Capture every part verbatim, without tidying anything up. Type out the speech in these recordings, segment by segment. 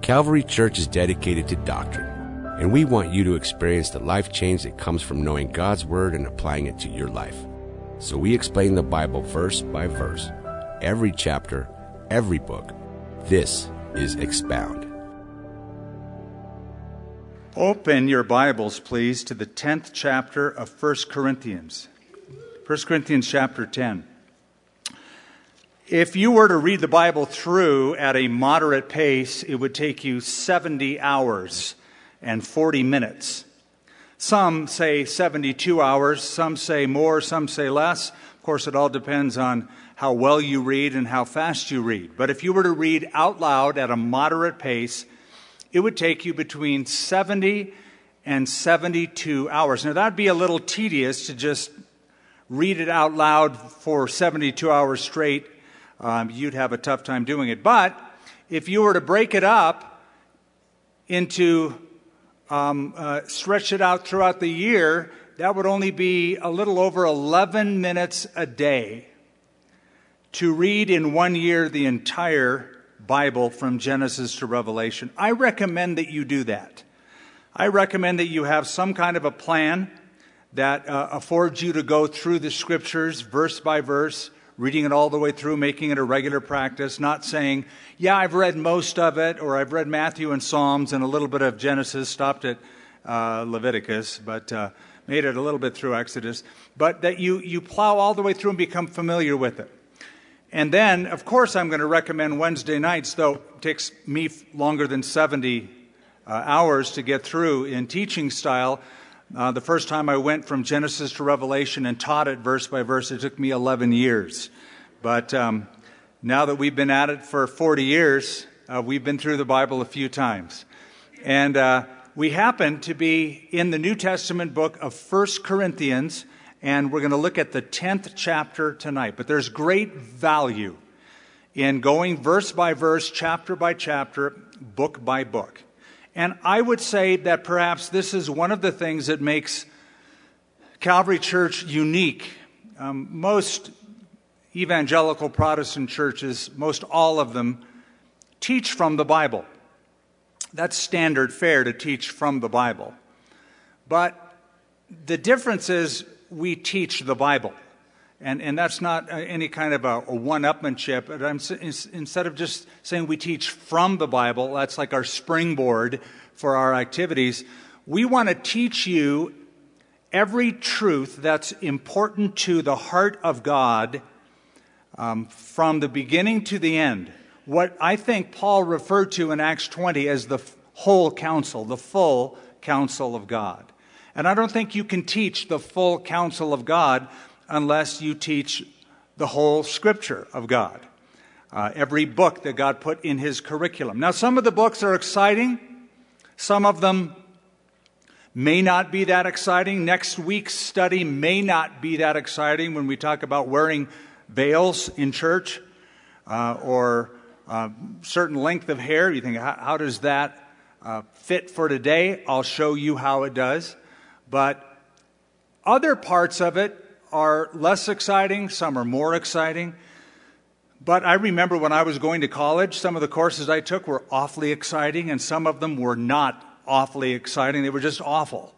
Calvary Church is dedicated to doctrine, and we want you to experience the life change that comes from knowing God's Word and applying it to your life. So we explain the Bible verse by verse, every chapter, every book. This is Expound. Open your Bibles, please, to the tenth chapter of First Corinthians. First Corinthians chapter ten. If you were to read the Bible through at a moderate pace, it would take you seventy hours and forty minutes. Some say seventy-two hours, some say more, some say less. Of course, it all depends on how well you read and how fast you read. But if you were to read out loud at a moderate pace, it would take you between seventy and seventy-two hours. Now, that'd be a little tedious to just read it out loud for seventy-two hours straight. Um, you'd have a tough time doing it. But if you were to break it up into, um, uh, stretch it out throughout the year, that would only be a little over eleven minutes a day to read in one year the entire Bible from Genesis to Revelation. I recommend that you do that. I recommend that you have some kind of a plan that uh, affords you to go through the Scriptures verse by verse, reading it all the way through, making it a regular practice, not saying, yeah, I've read most of it, or I've read Matthew and Psalms and a little bit of Genesis, stopped at uh, Leviticus, but uh, made it a little bit through Exodus, but that you, you plow all the way through and become familiar with it. And then, of course, I'm going to recommend Wednesday nights, though it takes me longer than seventy uh, hours to get through in teaching style. Uh, the first time I went from Genesis to Revelation and taught it verse by verse, it took me eleven years. But um, now that we've been at it for forty years, uh, we've been through the Bible a few times. And uh, we happen to be in the New Testament book of First Corinthians, and we're going to look at the tenth chapter tonight. But there's great value in going verse by verse, chapter by chapter, book by book. And I would say that perhaps this is one of the things that makes Calvary Church unique. Um, most evangelical Protestant churches, most all of them, teach from the Bible. That's standard fare to teach from the Bible. But the difference is we teach the Bible. And, and that's not any kind of a, a one-upmanship. But I'm, instead of just saying we teach from the Bible, that's like our springboard for our activities, we want to teach you every truth that's important to the heart of God um, from the beginning to the end. What I think Paul referred to in Acts twenty as the whole counsel, the full counsel of God. And I don't think you can teach the full counsel of God unless you teach the whole Scripture of God. Uh, every book that God put in His curriculum. Now, some of the books are exciting. Some of them may not be that exciting. Next week's study may not be that exciting when we talk about wearing veils in church uh, or uh, certain length of hair. You think, how, how does that uh, fit for today? I'll show you how it does. But other parts of it are less exciting. Some are more exciting. But I remember when I was going to college, some of the courses I took were awfully exciting, and some of them were not awfully exciting. They were just awful.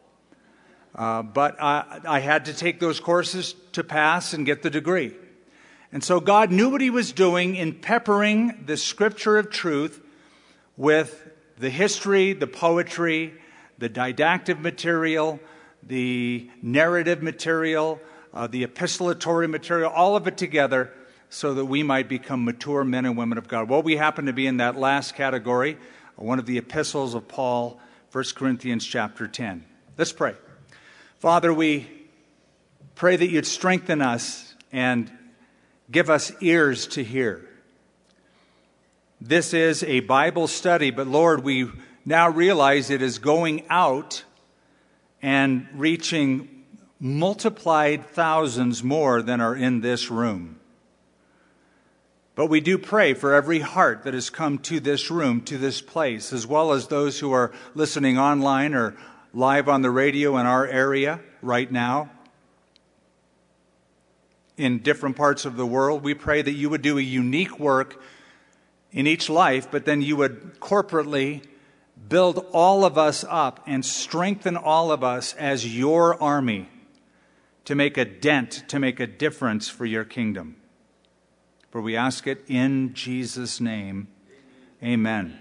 Uh, but I, I had to take those courses to pass and get the degree. And so God knew what He was doing in peppering the Scripture of truth with the history, the poetry, the didactic material, the narrative material, uh, the epistolatory material, all of it together so that we might become mature men and women of God. Well, we happen to be in that last category, one of the epistles of Paul, First Corinthians chapter ten. Let's pray. Father, we pray that You'd strengthen us and give us ears to hear. This is a Bible study, but Lord, we now realize it is going out and reaching multiplied thousands more than are in this room. But we do pray for every heart that has come to this room, to this place, as well as those who are listening online or live on the radio in our area right now. In different parts of the world, we pray that You would do a unique work in each life, but then you would corporately build all of us up and strengthen all of us as your army to make a dent, to make a difference for your kingdom. For we ask it in Jesus' name. Amen.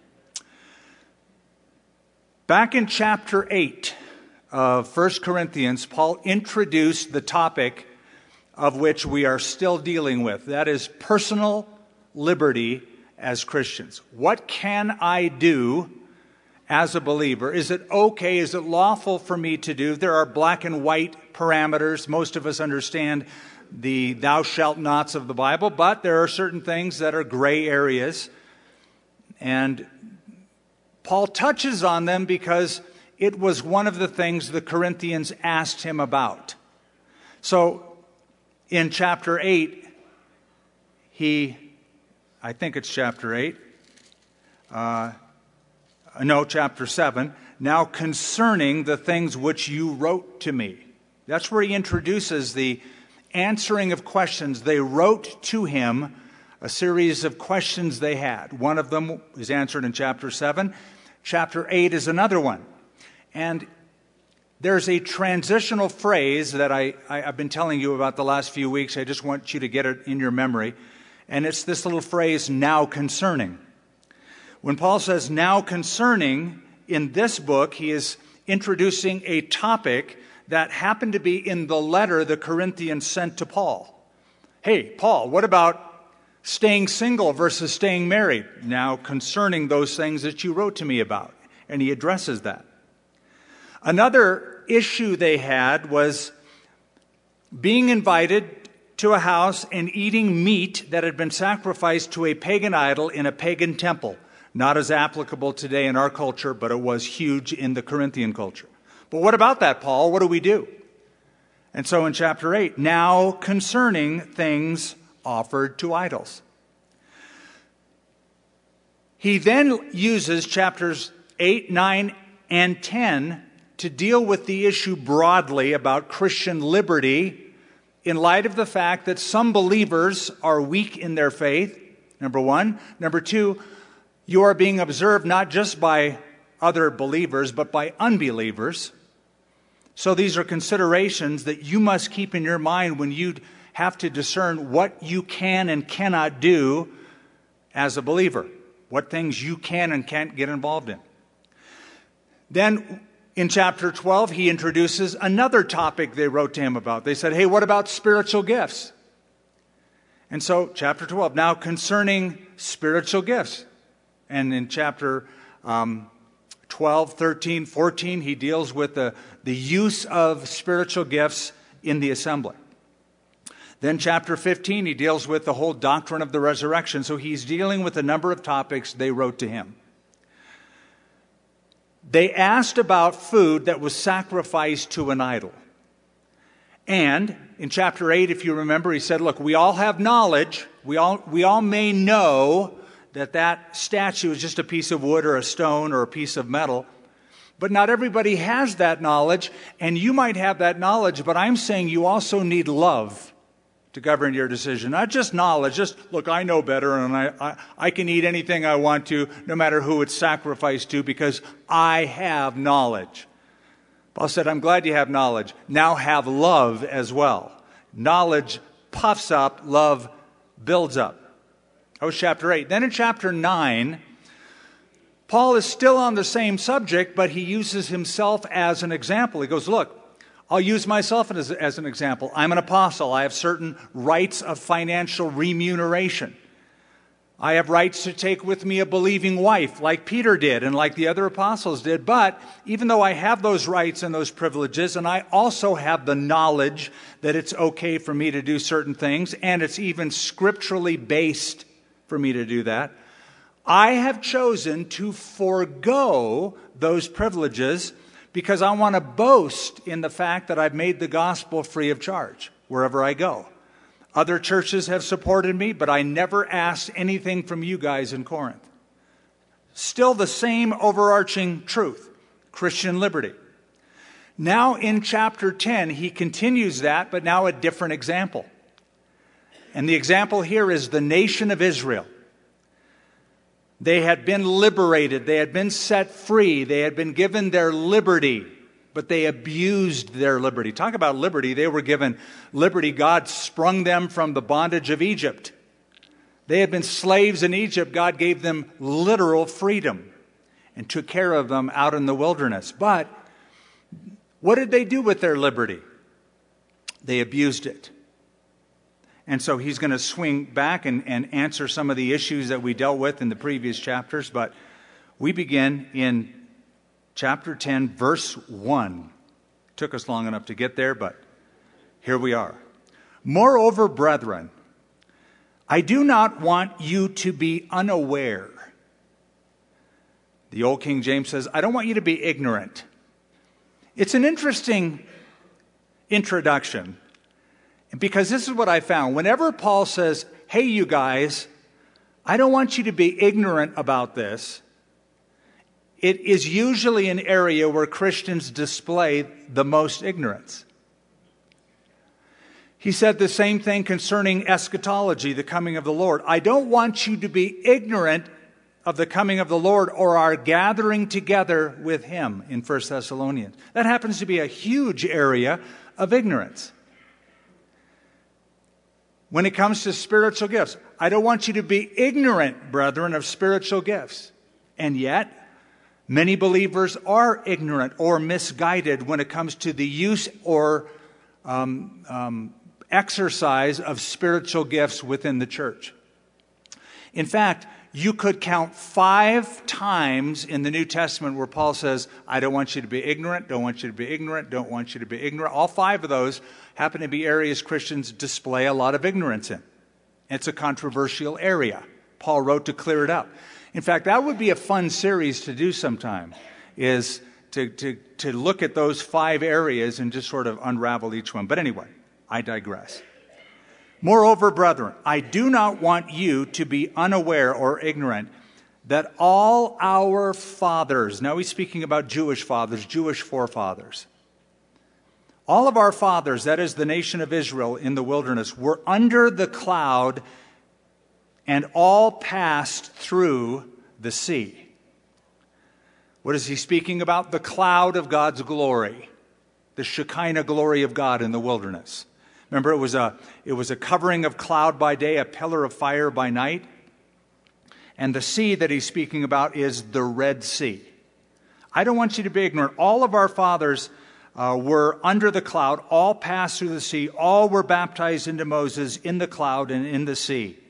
Back in chapter eight of First Corinthians, Paul introduced the topic of which we are still dealing with. That is personal liberty as Christians. What can I do as a believer? Is it okay? Is it lawful for me to do? There are black and white parameters. Most of us understand the thou shalt nots of the Bible, but there are certain things that are gray areas. And Paul touches on them because it was one of the things the Corinthians asked him about. So in chapter eight, he, I think it's chapter eight, uh, no, chapter seven, now concerning the things which you wrote to me. That's where he introduces the answering of questions. They wrote to him a series of questions they had. One of them is answered in chapter seven. Chapter eight is another one. And there's a transitional phrase that I, I, I've been telling you about the last few weeks. I just want you to get it in your memory. And it's this little phrase, now concerning. When Paul says now concerning, in this book, he is introducing a topic that happened to be in the letter the Corinthians sent to Paul. Hey, Paul, what about staying single versus staying married? Now concerning those things that you wrote to me about. And he addresses that. Another issue they had was being invited to a house and eating meat that had been sacrificed to a pagan idol in a pagan temple. Not as applicable today in our culture, but it was huge in the Corinthian culture. But what about that, Paul? What do we do? And so in chapter eight, now concerning things offered to idols. He then uses chapters eight, nine, and ten to deal with the issue broadly about Christian liberty in light of the fact that some believers are weak in their faith, number one. Number two, you are being observed not just by other believers, but by unbelievers. So these are considerations that you must keep in your mind when you have to discern what you can and cannot do as a believer, what things you can and can't get involved in. Then in chapter twelve, he introduces another topic they wrote to him about. They said, hey, what about spiritual gifts? And so chapter twelve, now concerning spiritual gifts. And in chapter um, twelve, thirteen, fourteen, he deals with the, the use of spiritual gifts in the assembly. Then chapter fifteen, he deals with the whole doctrine of the resurrection. So he's dealing with a number of topics they wrote to him. They asked about food that was sacrificed to an idol. And in chapter eight, if you remember, he said, look, we all have knowledge. We all, we all may know that that statue is just a piece of wood or a stone or a piece of metal. But not everybody has that knowledge, and you might have that knowledge, but I'm saying you also need love to govern your decision. Not just knowledge, just, look, I know better, and I, I, I can eat anything I want to, no matter who it's sacrificed to, because I have knowledge. Paul said, I'm glad you have knowledge. Now have love as well. Knowledge puffs up, love builds up. That was chapter eight. Then in chapter nine, Paul is still on the same subject, but he uses himself as an example. He goes, look, I'll use myself as, as an example. I'm an apostle. I have certain rights of financial remuneration. I have rights to take with me a believing wife, like Peter did and like the other apostles did. But even though I have those rights and those privileges, and I also have the knowledge that it's okay for me to do certain things, and it's even scripturally based for me to do that, I have chosen to forego those privileges because I want to boast in the fact that I've made the gospel free of charge wherever I go. Other churches have supported me, but I never asked anything from you guys in Corinth. Still the same overarching truth, Christian liberty. Now in chapter ten, he continues that, but now a different example. And the example here is the nation of Israel. They had been liberated. They had been set free. They had been given their liberty, but they abused their liberty. Talk about liberty. They were given liberty. God sprung them from the bondage of Egypt. They had been slaves in Egypt. God gave them literal freedom and took care of them out in the wilderness. But what did they do with their liberty? They abused it. And so he's going to swing back and, and answer some of the issues that we dealt with in the previous chapters. But we begin in chapter ten, verse one. Took us long enough to get there, but here we are. Moreover, brethren, I do not want you to be unaware. The old King James says, I don't want you to be ignorant. It's an interesting introduction, because this is what I found. Whenever Paul says, hey, you guys, I don't want you to be ignorant about this, it is usually an area where Christians display the most ignorance. He said the same thing concerning eschatology, the coming of the Lord. I don't want you to be ignorant of the coming of the Lord or our gathering together with him in First Thessalonians. That happens to be a huge area of ignorance. When it comes to spiritual gifts, I don't want you to be ignorant, brethren, of spiritual gifts. And yet, many believers are ignorant or misguided when it comes to the use or um, um, exercise of spiritual gifts within the church. In fact, you could count five times in the New Testament where Paul says, I don't want you to be ignorant, don't want you to be ignorant, don't want you to be ignorant. All five of those happen to be areas Christians display a lot of ignorance in. It's a controversial area. Paul wrote to clear it up. In fact, that would be a fun series to do sometime, is to, to, to look at those five areas and just sort of unravel each one. But anyway, I digress. Moreover, brethren, I do not want you to be unaware or ignorant that all our fathers, now he's speaking about Jewish fathers, Jewish forefathers, all of our fathers, that is the nation of Israel in the wilderness, were under the cloud and all passed through the sea. What is he speaking about? The cloud of God's glory, the Shekinah glory of God in the wilderness. Remember, it was a it was a covering of cloud by day, a pillar of fire by night. And the sea that he's speaking about is the Red Sea. I don't want you to be ignorant. All of our fathers uh, were under the cloud, all passed through the sea, all were baptized into Moses in the cloud and in the sea.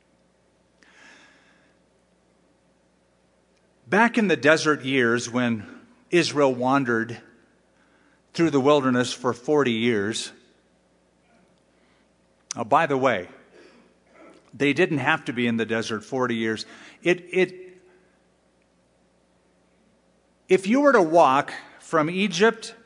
Back in the desert years when Israel wandered through the wilderness for forty years, Uh, by the way, they didn't have to be in the desert forty years. It, it, if you were to walk from Egypt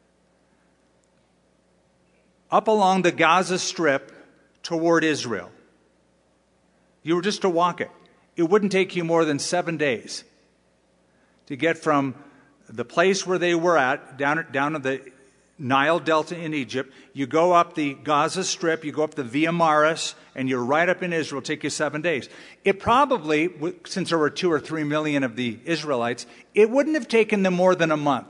up along the Gaza Strip toward Israel, you were just to walk it, it wouldn't take you more than seven days to get from the place where they were at, down, down to the Nile Delta in Egypt. You go up the Gaza Strip, you go up the Via Maris, and you're right up in Israel. It'll take you seven days. It probably, since there were two or three million of the Israelites, it wouldn't have taken them more than a month.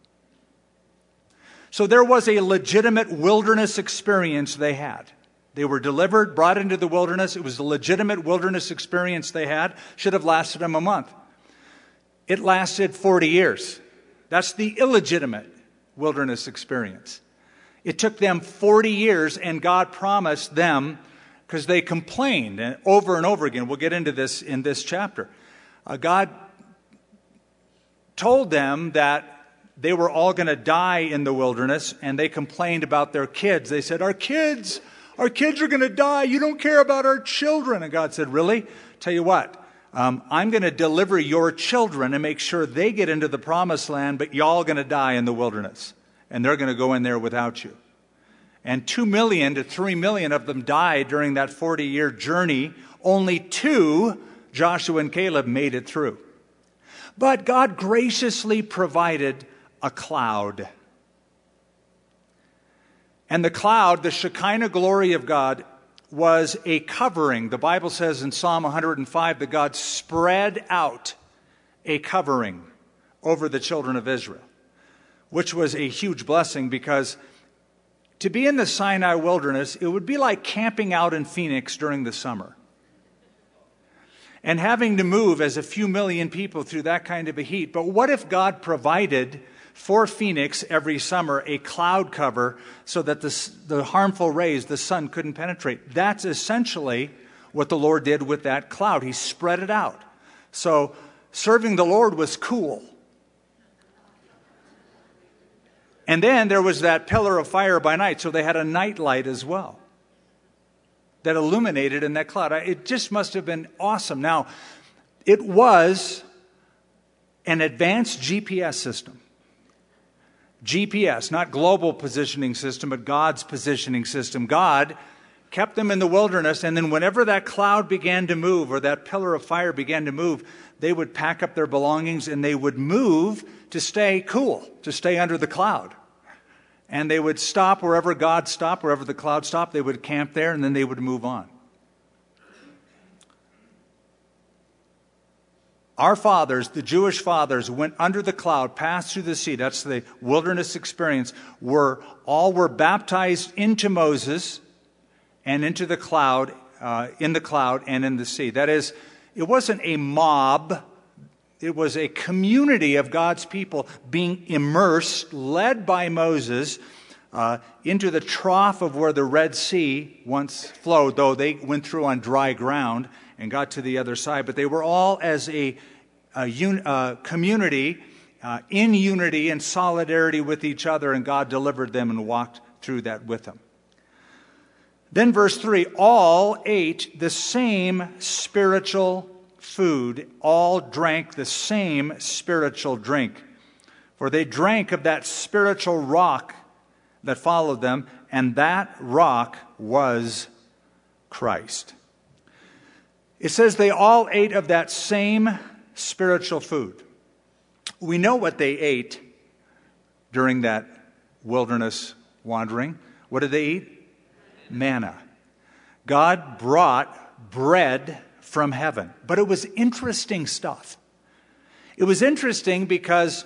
So there was a legitimate wilderness experience they had. They were delivered, brought into the wilderness. It was a legitimate wilderness experience they had. Should have lasted them a month. It lasted forty years. That's the illegitimate wilderness experience. It took them forty years, and God promised them, because they complained and over and over again. We'll get into this in this chapter. Uh, God told them that they were all going to die in the wilderness, and they complained about their kids. They said, our kids, our kids are going to die. You don't care about our children. And God said, really? Tell you what, Um, I'm going to deliver your children and make sure they get into the promised land, but y'all are going to die in the wilderness. And they're going to go in there without you. And two million to three million of them died during that forty-year journey. Only two, Joshua and Caleb, made it through. But God graciously provided a cloud. And the cloud, the Shekinah glory of God, was a covering. The Bible says in Psalm one hundred five that God spread out a covering over the children of Israel, which was a huge blessing, because to be in the Sinai wilderness, it would be like camping out in Phoenix during the summer. And having to move as a few million people through that kind of a heat. But what if God provided for Phoenix every summer a cloud cover so that the, the harmful rays, the sun, couldn't penetrate? That's essentially what the Lord did with that cloud. He spread it out. So serving the Lord was cool. And then there was that pillar of fire by night, so they had a night light as well that illuminated in that cloud. It just must have been awesome. Now, it was an advanced G P S system. G P S, not global positioning system, but God's positioning system. God kept them in the wilderness, and then whenever that cloud began to move or that pillar of fire began to move, they would pack up their belongings and they would move to stay cool, to stay under the cloud. And they would stop wherever God stopped, wherever the cloud stopped. They would camp there, and then they would move on. Our fathers, the Jewish fathers, went under the cloud, passed through the sea. That's the wilderness experience. Were all were baptized into Moses and into the cloud, uh, in the cloud and in the sea. That is, it wasn't a mob. It was a community of God's people being immersed, led by Moses, uh, into the trough of where the Red Sea once flowed, though they went through on dry ground and got to the other side. But they were all as a, a un, uh, community uh, in unity and solidarity with each other, and God delivered them and walked through that with them. Then verse three, all ate the same spiritual food, all drank the same spiritual drink. For they drank of that spiritual rock that followed them, and that rock was Christ. It says they all ate of that same spiritual food. We know what they ate during that wilderness wandering. What did they eat? Manna. God brought bread from heaven. But it was interesting stuff. It was interesting because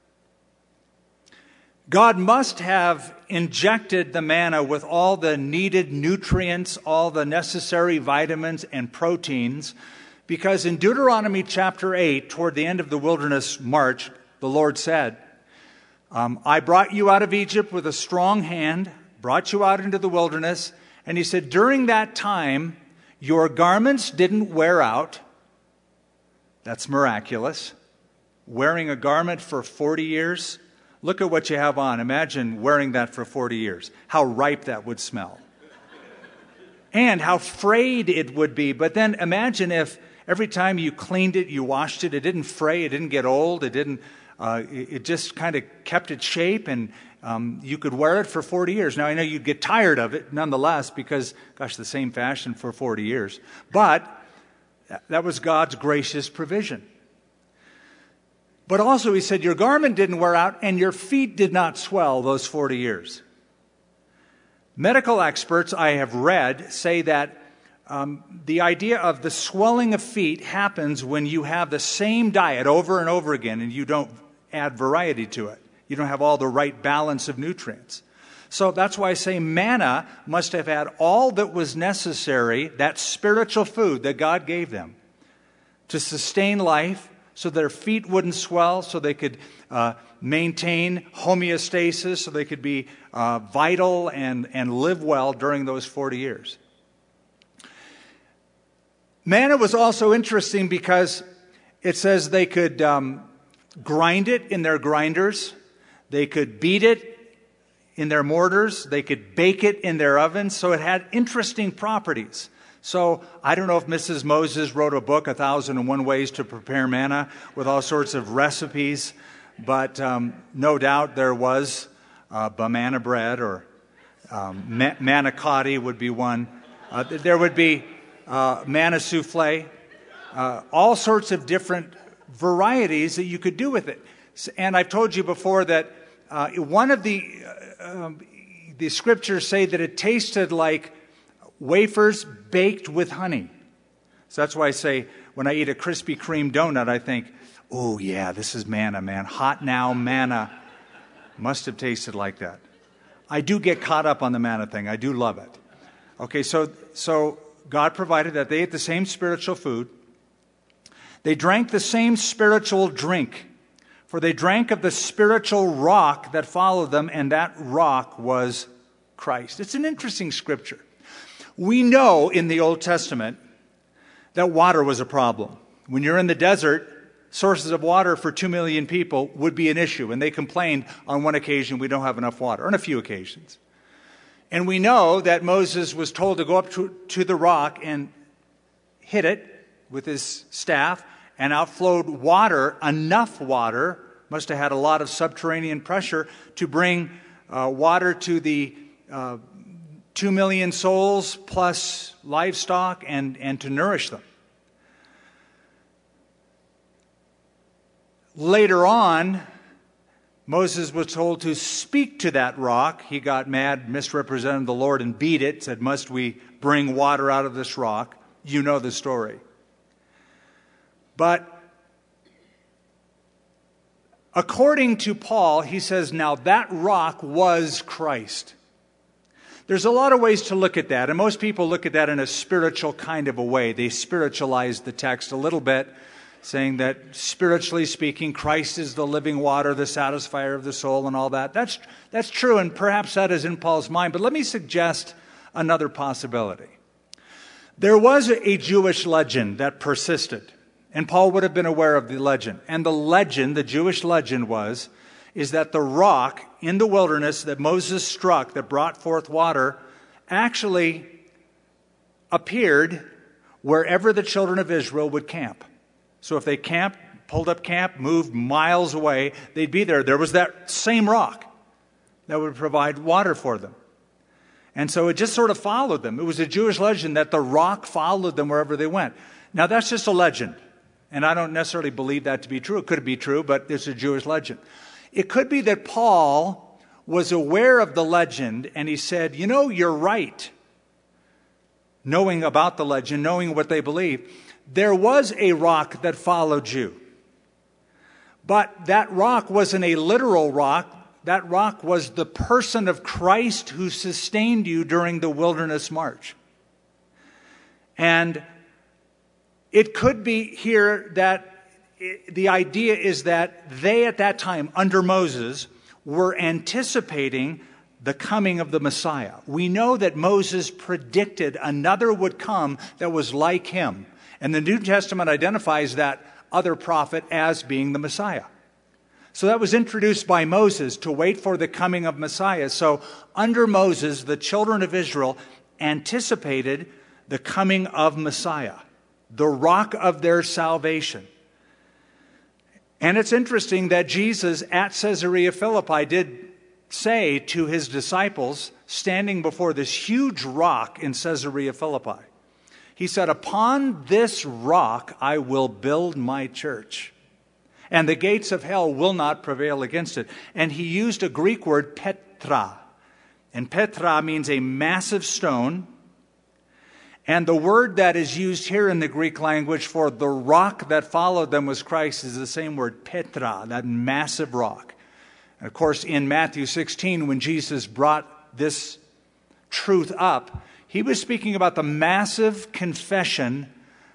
God must have injected the manna with all the needed nutrients, all the necessary vitamins and proteins, because in Deuteronomy chapter eight, toward the end of the wilderness march, the Lord said, um, I brought you out of Egypt with a strong hand, brought you out into the wilderness, and he said, during that time, your garments didn't wear out. That's miraculous. Wearing a garment for forty years. Look at what you have on. Imagine wearing that for forty years. How ripe that would smell. And how frayed it would be. But then imagine if every time you cleaned it, you washed it, it didn't fray, it didn't get old, it didn't. Uh, it, it just kind of kept its shape, and um, you could wear it for forty years. Now, I know you'd get tired of it nonetheless because, gosh, the same fashion for forty years. But that was God's gracious provision. But also, he said, your garment didn't wear out and your feet did not swell those forty years. Medical experts I have read say that um, the idea of the swelling of feet happens when you have the same diet over and over again and you don't add variety to it. You don't have all the right balance of nutrients. So that's why I say manna must have had all that was necessary, that spiritual food that God gave them, to sustain life, so their feet wouldn't swell, so they could uh, maintain homeostasis, so they could be uh, vital and, and live well during those forty years. Manna was also interesting because it says they could um, grind it in their grinders, they could beat it in their mortars, they could bake it in their ovens, so it had interesting properties. So I don't know if Missus Moses wrote a book, A Thousand and One Ways to Prepare Manna, with all sorts of recipes, but um, no doubt there was uh, banana bread, or um, ma- manicotti would be one. Uh, there would be uh, manna souffle, uh, all sorts of different varieties that you could do with it. And I've told you before that uh, one of the uh, um, the scriptures say that it tasted like wafers baked with honey. So that's why I say when I eat a Krispy Kreme donut, I think, oh yeah, this is manna, man. Hot now manna. Must have tasted like that. I do get caught up on the manna thing. I do love it. Okay, so so God provided that. They ate the same spiritual food. They drank the same spiritual drink. For they drank of the spiritual rock that followed them, and that rock was Christ. It's an interesting scripture. We know in the Old Testament that water was a problem. When you're in the desert, sources of water for two million people would be an issue. And they complained on one occasion, we don't have enough water, on a few occasions. And we know that Moses was told to go up to, to the rock and hit it with his staff, and outflowed water, enough water, must have had a lot of subterranean pressure to bring uh, water to the uh, two million souls plus livestock and, and to nourish them. Later on, Moses was told to speak to that rock. He got mad, misrepresented the Lord, and beat it, said, must we bring water out of this rock? You know the story. But according to Paul, he says, now that rock was Christ. There's a lot of ways to look at that, and most people look at that in a spiritual kind of a way. They spiritualize the text a little bit, saying that spiritually speaking, Christ is the living water, the satisfier of the soul, and all that. That's, that's true, and perhaps that is in Paul's mind. But let me suggest another possibility. There was a Jewish legend that persisted, and Paul would have been aware of the legend. And the legend, the Jewish legend was, is that the rock in the wilderness that Moses struck that brought forth water actually appeared wherever the children of Israel would camp. So if they camped, pulled up camp, moved miles away, they'd be there. There was that same rock that would provide water for them. And so it just sort of followed them. It was a Jewish legend that the rock followed them wherever they went. Now that's just a legend. And I don't necessarily believe that to be true. It could be true, but it's a Jewish legend. It could be that Paul was aware of the legend and he said, you know, you're right. Knowing about the legend, knowing what they believe, there was a rock that followed you. But that rock wasn't a literal rock. That rock was the person of Christ who sustained you during the wilderness march. And it could be here that it, the idea is that they at that time, under Moses, were anticipating the coming of the Messiah. We know that Moses predicted another would come that was like him. And the New Testament identifies that other prophet as being the Messiah. So that was introduced by Moses to wait for the coming of Messiah. So under Moses, the children of Israel anticipated the coming of Messiah, the rock of their salvation. And it's interesting that Jesus at Caesarea Philippi did say to his disciples, standing before this huge rock in Caesarea Philippi, he said, upon this rock I will build my church, and the gates of hell will not prevail against it. And he used a Greek word, Petra. And Petra means a massive stone. And the word that is used here in the Greek language for the rock that followed them was Christ is the same word, Petra, that massive rock. And of course, in Matthew sixteen, when Jesus brought this truth up, he was speaking about the massive confession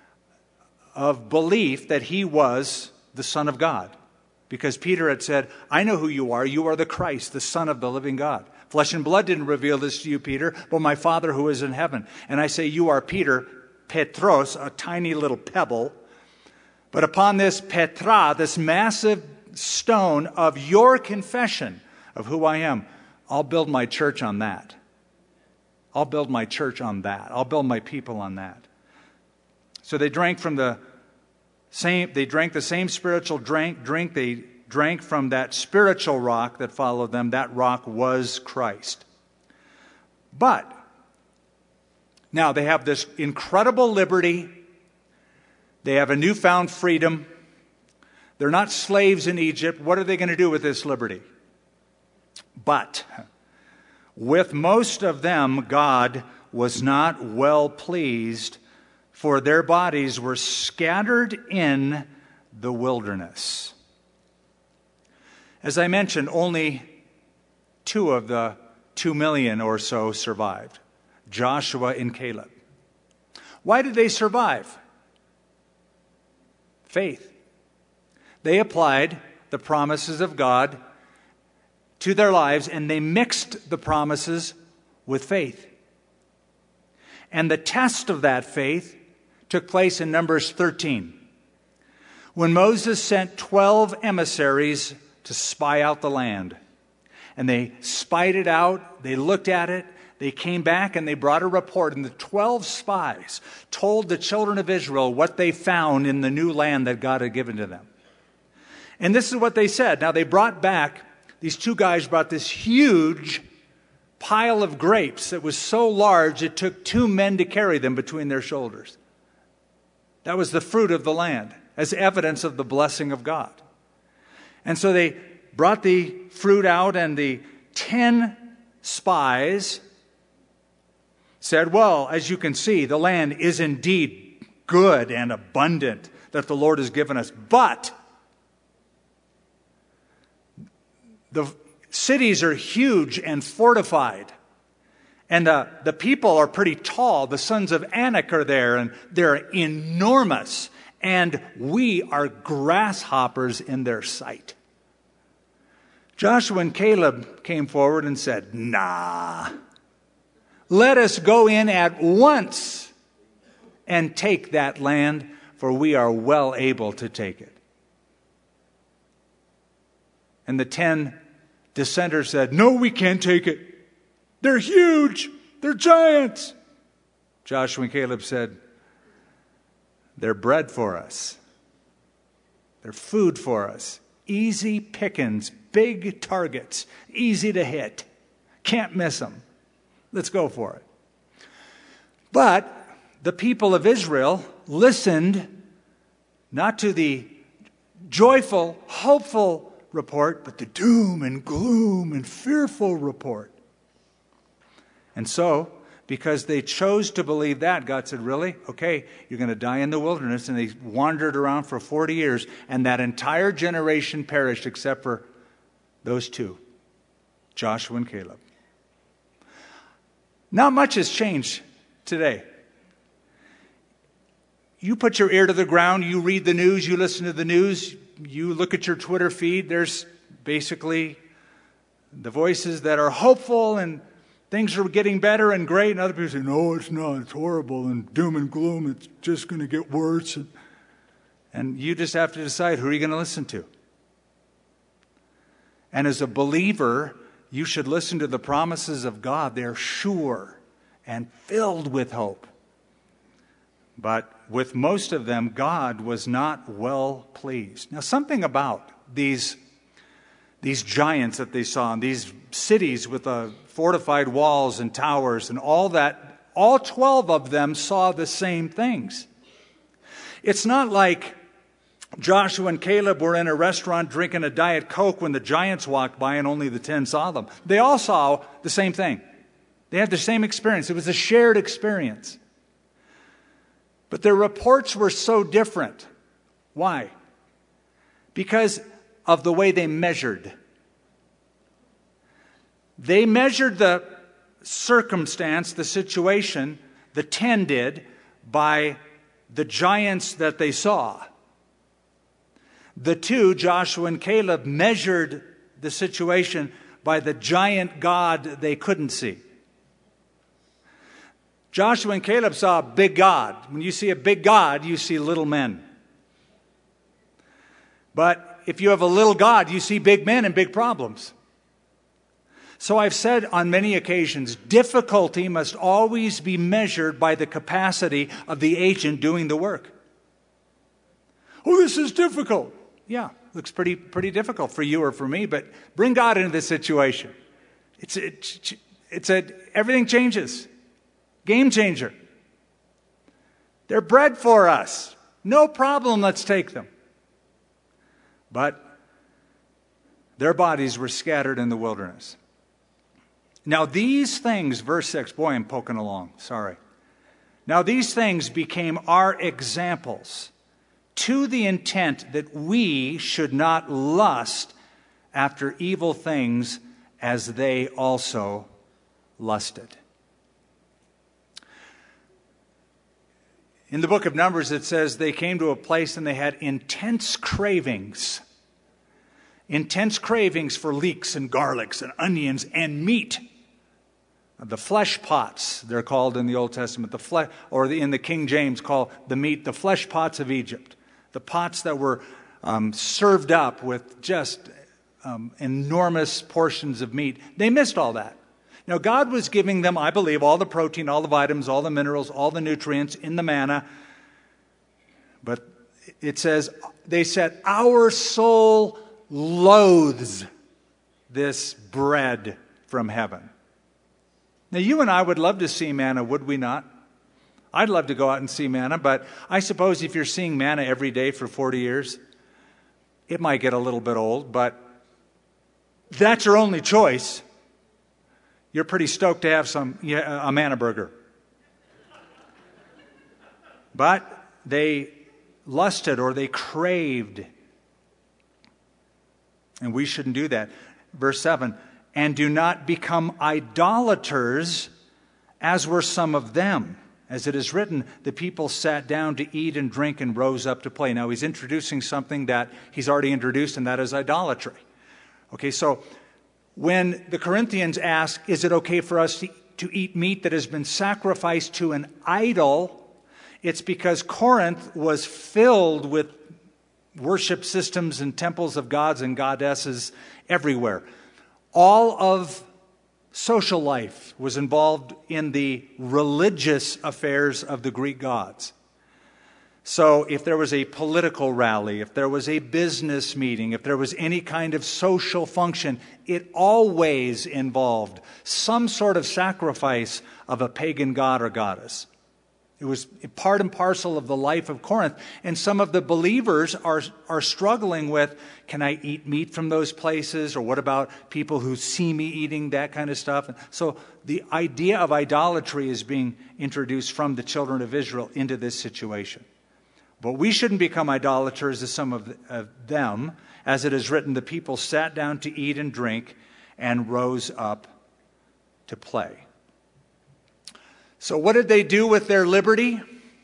of belief that he was the Son of God. Because Peter had said, I know who you are. You are the Christ, the Son of the living God. Flesh and blood didn't reveal this to you, Peter, but my Father who is in heaven. And I say, you are Peter, Petros, a tiny little pebble. But upon this Petra, this massive stone of your confession of who I am, I'll build my church on that. I'll build my church on that. I'll build my people on that. So they drank from the same, they drank the same spiritual drink, drink. They drank from that spiritual rock that followed them. That rock was Christ. But now they have this incredible liberty. They have a newfound freedom. They're not slaves in Egypt. What are they going to do with this liberty? But with most of them, God was not well pleased, for their bodies were scattered in the wilderness. As I mentioned, only two of the two million or so survived, Joshua and Caleb. Why did they survive? Faith. They applied the promises of God to their lives, and they mixed the promises with faith. And the test of that faith took place in Numbers thirteen, when Moses sent twelve emissaries to spy out the land. And they spied it out, they looked at it, they came back and they brought a report, and the twelve spies told the children of Israel what they found in the new land that God had given to them. And this is what they said. Now they brought back, these two guys brought this huge pile of grapes that was so large it took two men to carry them between their shoulders. That was the fruit of the land, as evidence of the blessing of God. And so they brought the fruit out, and the ten spies said, well, as you can see, the land is indeed good and abundant that the Lord has given us. But the cities are huge and fortified. And uh, the people are pretty tall. The sons of Anak are there, and they're enormous. And we are grasshoppers in their sight. Joshua and Caleb came forward and said, nah, let us go in at once and take that land, for we are well able to take it. And the ten dissenters said, no, we can't take it. They're huge. They're giants. Joshua and Caleb said, they're bread for us. They're food for us. Easy pickings, big targets, easy to hit. Can't miss them. Let's go for it. But the people of Israel listened not to the joyful, hopeful report, but the doom and gloom and fearful report. And so, because they chose to believe that, God said, really? Okay, you're going to die in the wilderness. And they wandered around for forty years, and that entire generation perished except for those two, Joshua and Caleb. Not much has changed today. You put your ear to the ground, you read the news, you listen to the news, you look at your Twitter feed, there's basically the voices that are hopeful and things are getting better and great, and other people say, no, it's not, it's horrible, and doom and gloom, it's just going to get worse. And, and you just have to decide, who are you going to listen to? And as a believer, you should listen to the promises of God. They're sure and filled with hope. But with most of them, God was not well pleased. Now, something about these, these giants that they saw, and these cities with uh, fortified walls and towers and all that, all twelve of them saw the same things. It's not like Joshua and Caleb were in a restaurant drinking a Diet Coke when the giants walked by and only the ten saw them. They all saw the same thing. They had the same experience. It was a shared experience. But their reports were so different. Why? Because of the way they measured. They measured the circumstance, the situation, the ten did, by the giants that they saw. The two, Joshua and Caleb, measured the situation by the giant God they couldn't see. Joshua and Caleb saw a big God. When you see a big God, you see little men. But if you have a little God, you see big men and big problems. So I've said on many occasions, difficulty must always be measured by the capacity of the agent doing the work. Oh, this is difficult. Yeah, looks pretty pretty difficult for you or for me, but bring God into this situation. It's it, it's a everything changes. Game changer. They're bread for us. No problem, let's take them. But their bodies were scattered in the wilderness. Now these things, verse six, boy, I'm poking along, sorry. Now these things became our examples, to the intent that we should not lust after evil things as they also lusted. In the book of Numbers, it says they came to a place and they had intense cravings. Intense cravings for leeks and garlics and onions and meat. The flesh pots, they're called in the Old Testament, the flesh, or the, in the King James, call the meat, the flesh pots of Egypt. The pots that were um, served up with just um, enormous portions of meat. They missed all that. Now, God was giving them, I believe, all the protein, all the vitamins, all the minerals, all the nutrients in the manna. But it says, they said, our soul loathes this bread from heaven. Now, you and I would love to see manna, would we not? I'd love to go out and see manna, but I suppose if you're seeing manna every day for forty years, it might get a little bit old, but that's your only choice. You're pretty stoked to have some yeah, a manna burger. But they lusted or they craved. And we shouldn't do that. Verse seven, and do not become idolaters, as were some of them. As it is written, the people sat down to eat and drink and rose up to play. Now he's introducing something that he's already introduced, and that is idolatry. Okay, so when the Corinthians ask, is it okay for us to, to eat meat that has been sacrificed to an idol? It's because Corinth was filled with worship systems and temples of gods and goddesses everywhere. All of social life was involved in the religious affairs of the Greek gods. So if there was a political rally, if there was a business meeting, if there was any kind of social function, it always involved some sort of sacrifice of a pagan god or goddess. It was part and parcel of the life of Corinth. And some of the believers are, are struggling with, can I eat meat from those places? Or what about people who see me eating that kind of stuff? So the idea of idolatry is being introduced from the children of Israel into this situation. But we shouldn't become idolaters as some of, of them. As it is written, the people sat down to eat and drink and rose up to play. So what did they do with their liberty?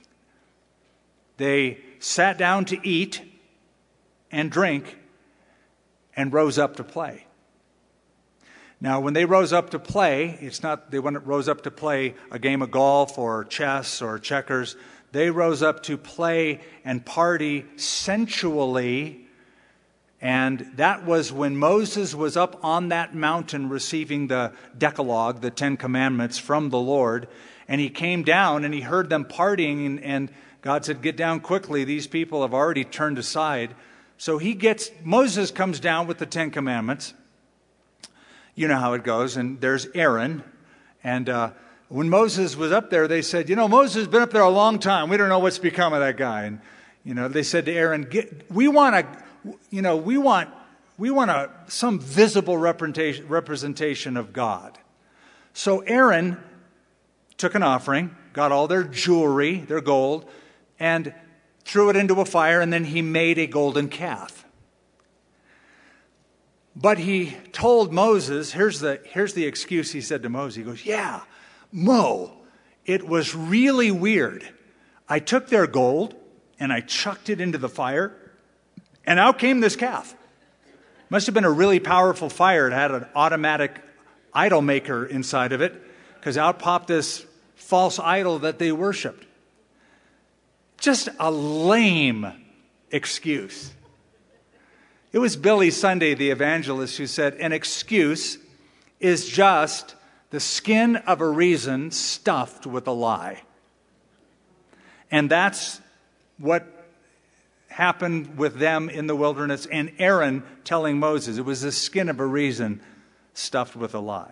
They sat down to eat and drink and rose up to play. Now, when they rose up to play, it's not they rose up to play a game of golf or chess or checkers. They rose up to play and party sensually. And that was when Moses was up on that mountain receiving the Decalogue, the Ten Commandments from the Lord. And he came down and he heard them partying, and, and God said, get down quickly. These people have already turned aside. So he gets, Moses comes down with the Ten Commandments. You know how it goes. And there's Aaron. And uh, when Moses was up there, they said, you know, Moses has been up there a long time. We don't know what's become of that guy. And, you know, they said to Aaron, get, we want to, you know, we want, we want a, some visible representation, representation of God. So Aaron took an offering, got all their jewelry, their gold, and threw it into a fire, and then he made a golden calf. But he told Moses, here's the, here's the excuse he said to Moses. He goes, yeah, Mo, it was really weird. I took their gold, and I chucked it into the fire, and out came this calf. Must have been a really powerful fire. It had an automatic idol maker inside of it, because out popped this false idol that they worshiped. Just a lame excuse. It was Billy Sunday, the evangelist, who said, an excuse is just the skin of a reason stuffed with a lie. And that's what happened with them in the wilderness, and Aaron telling Moses, it was the skin of a reason stuffed with a lie.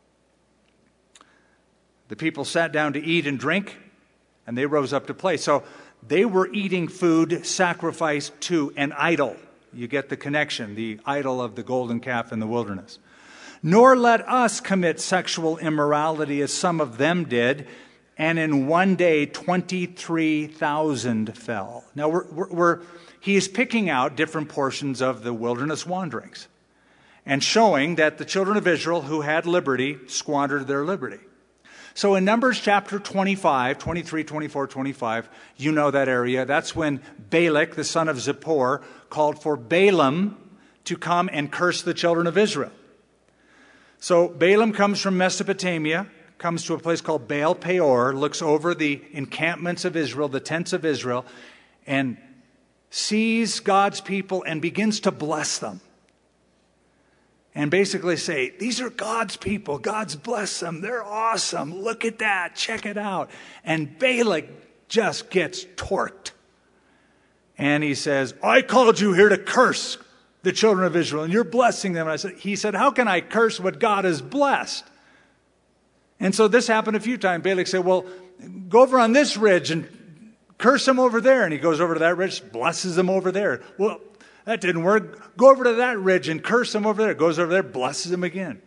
The people sat down to eat and drink, and they rose up to play. So they were eating food sacrificed to an idol. You get the connection, the idol of the golden calf in the wilderness. Nor let us commit sexual immorality as some of them did, and in one day twenty-three thousand fell. Now, we're, we're, we're, he is picking out different portions of the wilderness wanderings and showing that the children of Israel who had liberty squandered their liberty. So in Numbers chapter twenty-five, twenty-three, twenty-four, twenty-five, you know that area. That's when Balak, the son of Zippor, called for Balaam to come and curse the children of Israel. So Balaam comes from Mesopotamia, comes to a place called Baal Peor, looks over the encampments of Israel, the tents of Israel, and sees God's people and begins to bless them. And basically say, these are God's people. God's blessed them. They're awesome. Look at that. Check it out. And Balak just gets torqued. And he says, I called you here to curse the children of Israel, and you're blessing them. And I said, he said, how can I curse what God has blessed? And so this happened a few times. Balak said, well, go over on this ridge and curse them over there. And he goes over to that ridge, blesses them over there. Well, that didn't work. Go over to that ridge and curse them over there. Goes over there, blesses them again.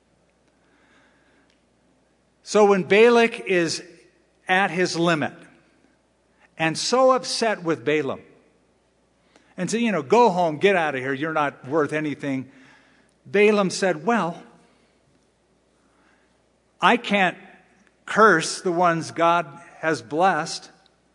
So when Balak is at his limit and so upset with Balaam and said, you know, go home, get out of here, you're not worth anything, Balaam said, well, I can't curse the ones God has blessed,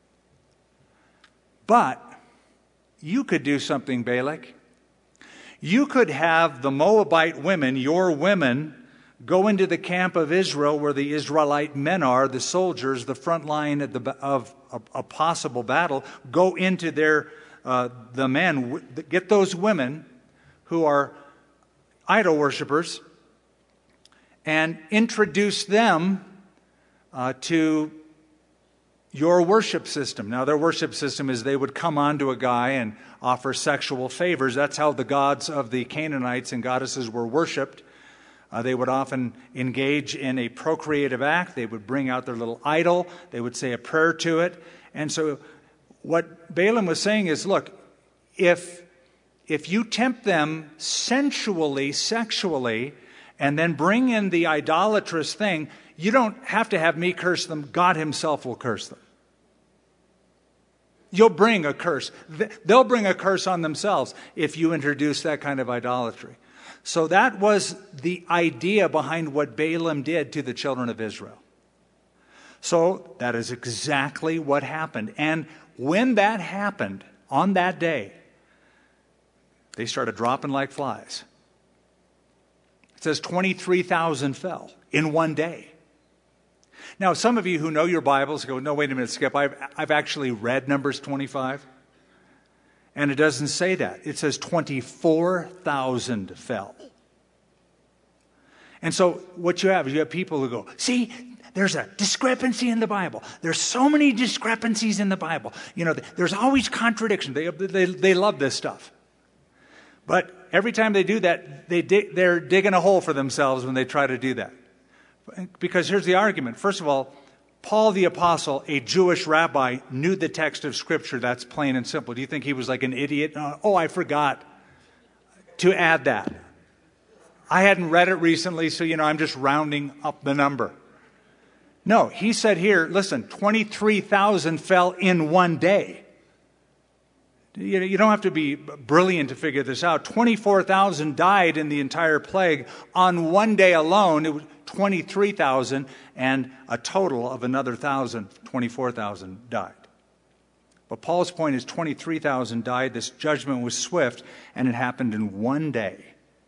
but you could do something, Balak. You could have the Moabite women, your women, go into the camp of Israel where the Israelite men are, the soldiers, the front line of, the, of a, a possible battle. Go into their, uh, the men, get those women who are idol worshipers and introduce them uh, to your worship system. Now, their worship system is they would come onto a guy and offer sexual favors. That's how the gods of the Canaanites and goddesses were worshipped. Uh, they would often engage in a procreative act. They would bring out their little idol. They would say a prayer to it. And so what Balaam was saying is, look, if, if you tempt them sensually, sexually, and then bring in the idolatrous thing, you don't have to have me curse them. God himself will curse them. You'll bring a curse. They'll bring a curse on themselves if you introduce that kind of idolatry. So that was the idea behind what Balaam did to the children of Israel. So that is exactly what happened. And when that happened, on that day, they started dropping like flies. It says twenty-three thousand fell in one day. Now, some of you who know your Bibles go, no, wait a minute, Skip, I've, I've actually read Numbers twenty-five. And it doesn't say that. It says twenty-four thousand fell. And so what you have is you have people who go, see, there's a discrepancy in the Bible. There's so many discrepancies in the Bible. You know, there's always contradiction. They, they, they love this stuff. But every time they do that, they dig, they're digging a hole for themselves when they try to do that. Because here's the argument. First of all, Paul the Apostle, a Jewish rabbi, knew the text of Scripture. That's plain and simple. Do you think he was like an idiot? Uh, oh, I forgot to add that. I hadn't read it recently, so, you know, I'm just rounding up the number. No, he said here, listen, twenty-three thousand fell in one day. You don't have to be brilliant to figure this out. twenty-four thousand died in the entire plague. On one day alone, it was twenty-three thousand, and a total of another one thousand, twenty-four thousand died. But Paul's point is twenty-three thousand died. This judgment was swift, and it happened in one day.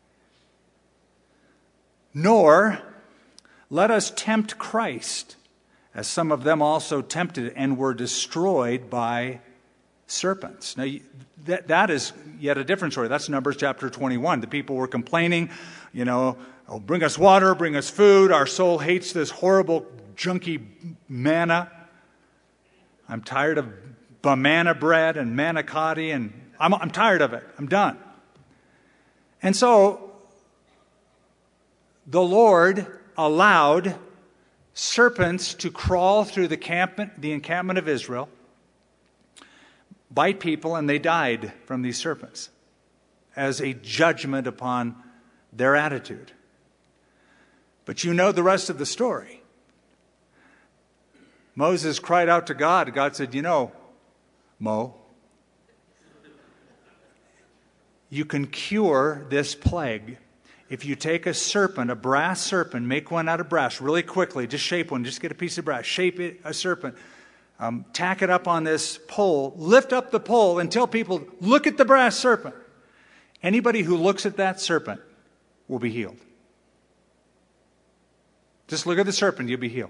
Nor let us tempt Christ, as some of them also tempted and were destroyed by serpents. Now, that, that is yet a different story. That's Numbers chapter twenty-one. The people were complaining, you know, oh, bring us water, bring us food. Our soul hates this horrible, junky manna. I'm tired of banana bread and manicotti, and I'm, I'm tired of it. I'm done. And so the Lord allowed serpents to crawl through the encampment, the encampment of Israel, bite people, and they died from these serpents as a judgment upon their attitude. But you know the rest of the story. Moses cried out to God. God said, you know, Mo, you can cure this plague if you take a serpent, a brass serpent, make one out of brass really quickly, just shape one, just get a piece of brass, shape it, a serpent, um, tack it up on this pole, lift up the pole and tell people, look at the brass serpent. Anybody who looks at that serpent will be healed. Just look at the serpent, you'll be healed.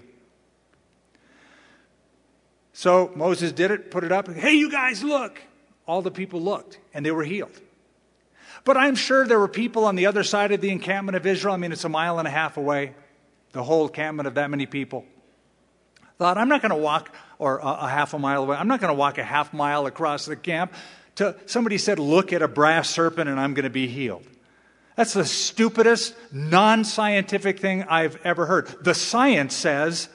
So Moses did it, put it up. Hey, you guys, look. All the people looked, and they were healed. But I'm sure there were people on the other side of the encampment of Israel. I mean, it's a mile and a half away, the whole encampment of that many people. Thought, I'm not going to walk, or a, a half a mile away, I'm not going to walk a half mile across the camp. To, somebody said, look at a brass serpent, and I'm going to be healed. That's the stupidest, non-scientific thing I've ever heard. The science says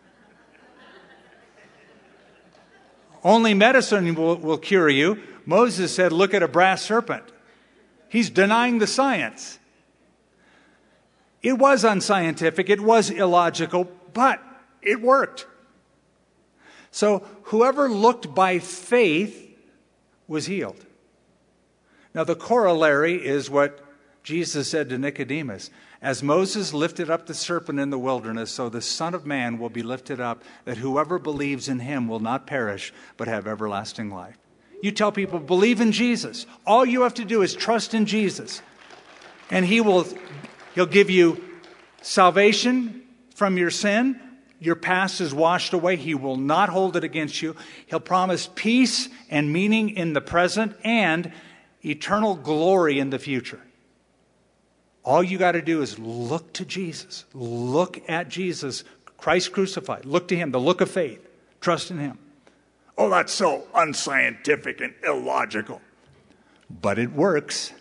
only medicine will, will cure you. Moses said, look at a brass serpent. He's denying the science. It was unscientific. It was illogical, but it worked. So whoever looked by faith was healed. Now the corollary is what Jesus said to Nicodemus. As Moses lifted up the serpent in the wilderness, so the Son of Man will be lifted up, that whoever believes in him will not perish, but have everlasting life. You tell people, believe in Jesus. All you have to do is trust in Jesus. And he will, he'll give you salvation from your sin. Your past is washed away. He will not hold it against you. He'll promise peace and meaning in the present and eternal glory in the future. All you got to do is look to Jesus. Look at Jesus, Christ crucified. Look to him, the look of faith. Trust in him. Oh, that's so unscientific and illogical. But it works.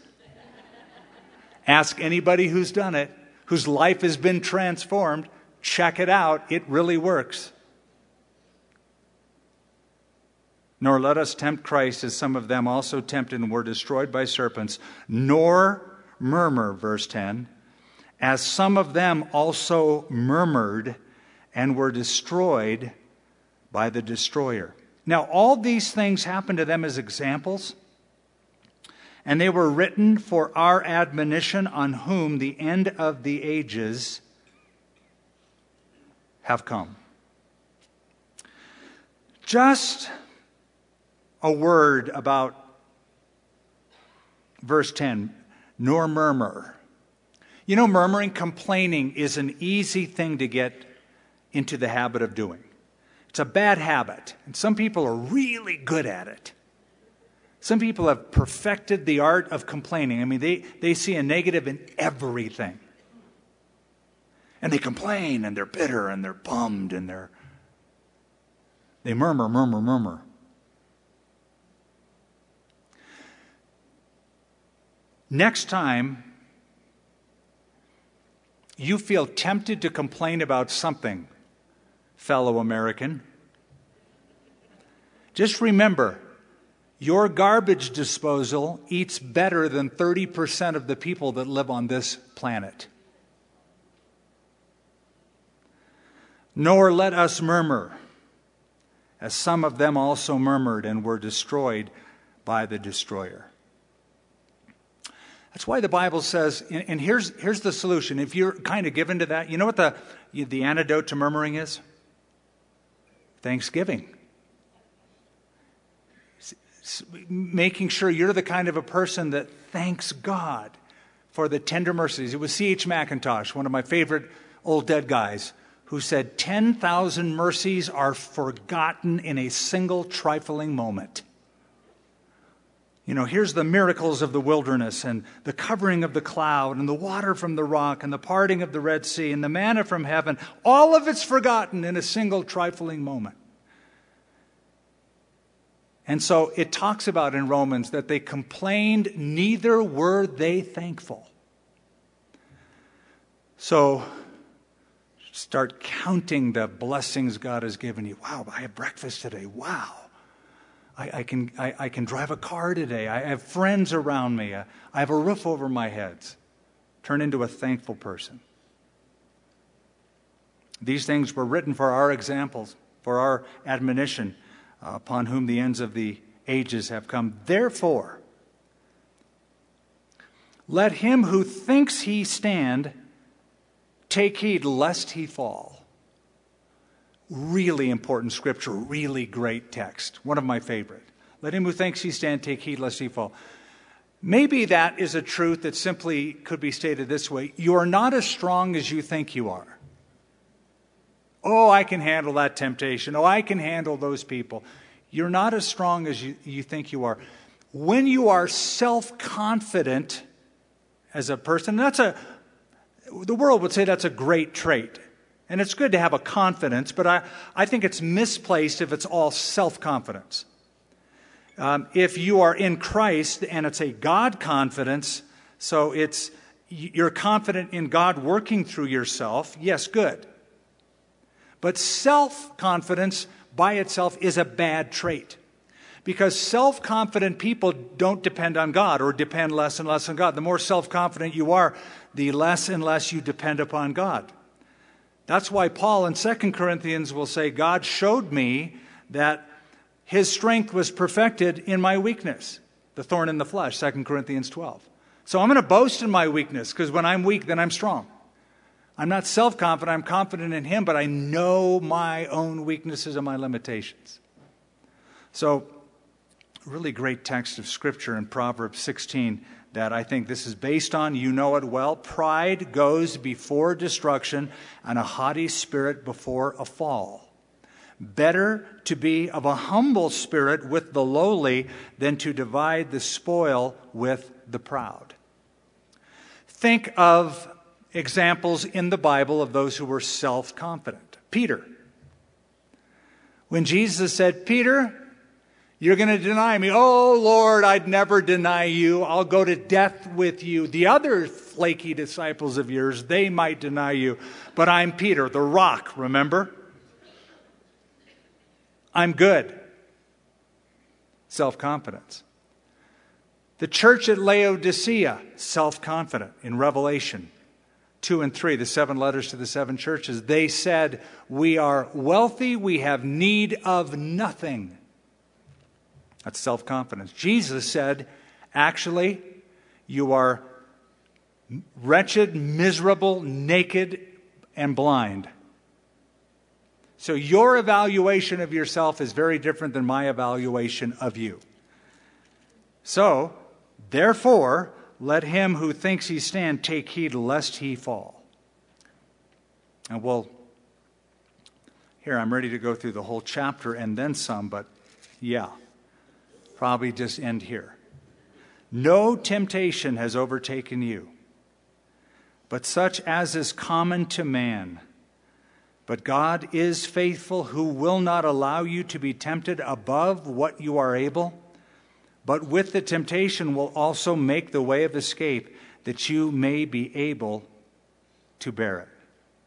Ask anybody who's done it, whose life has been transformed. Check it out. It really works. Nor let us tempt Christ, as some of them also tempted and were destroyed by serpents. Nor murmur, verse ten, as some of them also murmured and were destroyed by the destroyer. Now, all these things happened to them as examples, and they were written for our admonition, on whom the end of the ages have come. Just a word about verse ten. Nor murmur. You know, murmuring, complaining is an easy thing to get into the habit of doing. It's a bad habit, and some people are really good at it. Some people have perfected the art of complaining. I mean, they, they see a negative in everything. And they complain, and they're bitter, and they're bummed, and they're they murmur, murmur, murmur. Next time you feel tempted to complain about something, fellow American, just remember, your garbage disposal eats better than thirty percent of the people that live on this planet. Nor let us murmur, as some of them also murmured and were destroyed by the destroyer. That's why the Bible says, and here's, here's the solution. If you're kind of given to that, you know what the, the antidote to murmuring is? Thanksgiving. Making sure you're the kind of a person that thanks God for the tender mercies. It was C H Mackintosh, one of my favorite old dead guys, who said, ten thousand mercies are forgotten in a single trifling moment. You know, here's the miracles of the wilderness and the covering of the cloud and the water from the rock and the parting of the Red Sea and the manna from heaven. All of it's forgotten in a single trifling moment. And so it talks about in Romans that they complained, neither were they thankful. So start counting the blessings God has given you. Wow, I had breakfast today. Wow. I, I can I, I can drive a car today. I have friends around me. I, I have a roof over my head. Turn into a thankful person. These things were written for our examples, for our admonition, uh, upon whom the ends of the ages have come. Therefore, let him who thinks he stand take heed lest he fall. Really important scripture, really great text. One of my favorite. Let him who thinks he stand take heed lest he fall. Maybe that is a truth that simply could be stated this way. You are not as strong as you think you are. Oh, I can handle that temptation. Oh, I can handle those people. You're not as strong as you, you think you are. When you are self-confident as a person, that's a, the world would say that's a great trait. And it's good to have a confidence, but I, I think it's misplaced if it's all self-confidence. Um, if you are in Christ and it's a God confidence, so it's you're confident in God working through yourself, yes, good. But self-confidence by itself is a bad trait. Because self-confident people don't depend on God or depend less and less on God. The more self-confident you are, the less and less you depend upon God. That's why Paul in Second Corinthians will say, God showed me that his strength was perfected in my weakness. The thorn in the flesh, Second Corinthians twelve. So I'm going to boast in my weakness, because when I'm weak, then I'm strong. I'm not self-confident, I'm confident in him, but I know my own weaknesses and my limitations. So, really great text of Scripture in Proverbs sixteen that I think this is based on. You know it well. Pride goes before destruction, and a haughty spirit before a fall. Better to be of a humble spirit with the lowly than to divide the spoil with the proud. Think of examples in the Bible of those who were self-confident. Peter. When Jesus said, Peter, you're going to deny me. Oh, Lord, I'd never deny you. I'll go to death with you. The other flaky disciples of yours, they might deny you. But I'm Peter, the rock, remember? I'm good. Self-confidence. The church at Laodicea, self-confident in Revelation two and three, the seven letters to the seven churches. They said, we are wealthy, we have need of nothing. That's self-confidence. Jesus said, actually, you are wretched, miserable, naked, and blind. So your evaluation of yourself is very different than my evaluation of you. So, therefore, let him who thinks he stand take heed lest he fall. And well, here I'm ready to go through the whole chapter and then some, but yeah, probably just end here. No temptation has overtaken you, but such as is common to man. But God is faithful, who will not allow you to be tempted above what you are able, but with the temptation will also make the way of escape, that you may be able to bear it.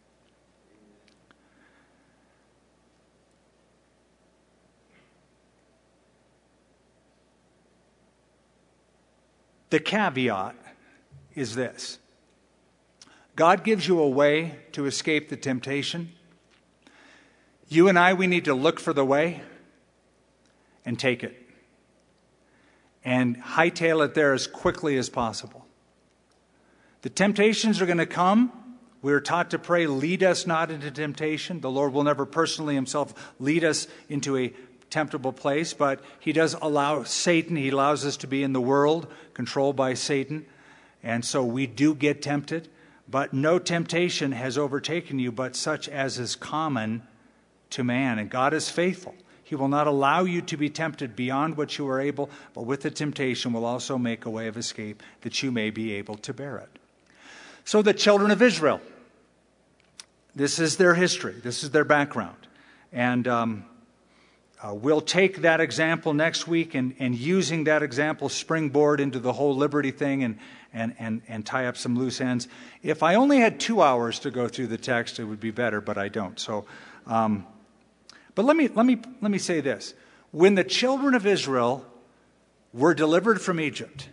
The caveat is this. God gives you a way to escape the temptation. You and I, we need to look for the way and take it. And hightail it there as quickly as possible. The temptations are going to come. We are taught to pray, lead us not into temptation. The Lord will never personally himself lead us into a temptable place, but he does allow Satan, he allows us to be in the world, controlled by Satan. And so we do get tempted. But no temptation has overtaken you, but such as is common to man. And God is faithful. He will not allow you to be tempted beyond what you are able, but with the temptation will also make a way of escape that you may be able to bear it. So the children of Israel, this is their history. This is their background. And um, uh, we'll take that example next week and, and using that example springboard into the whole liberty thing and, and, and, and tie up some loose ends. If I only had two hours to go through the text, it would be better, but I don't. So... Um, But let me let me let me say this. When the children of Israel were delivered from Egypt,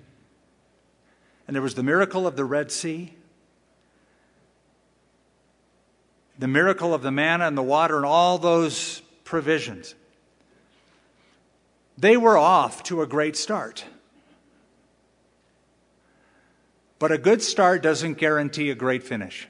and there was the miracle of the Red Sea, the miracle of the manna and the water and all those provisions. They were off to a great start. But a good start doesn't guarantee a great finish.